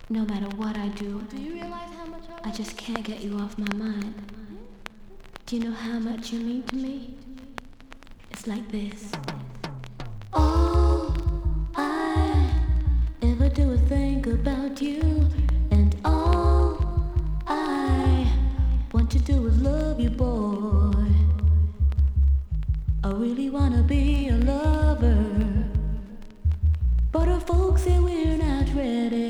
No matter what I do, Do you realize how much I just can't get you off my mind. Do you know how much you mean to me? It's like this. All I ever do is think about you, and all I want to do is love you, boy. I really wanna be a lover, but our folks say we're not ready.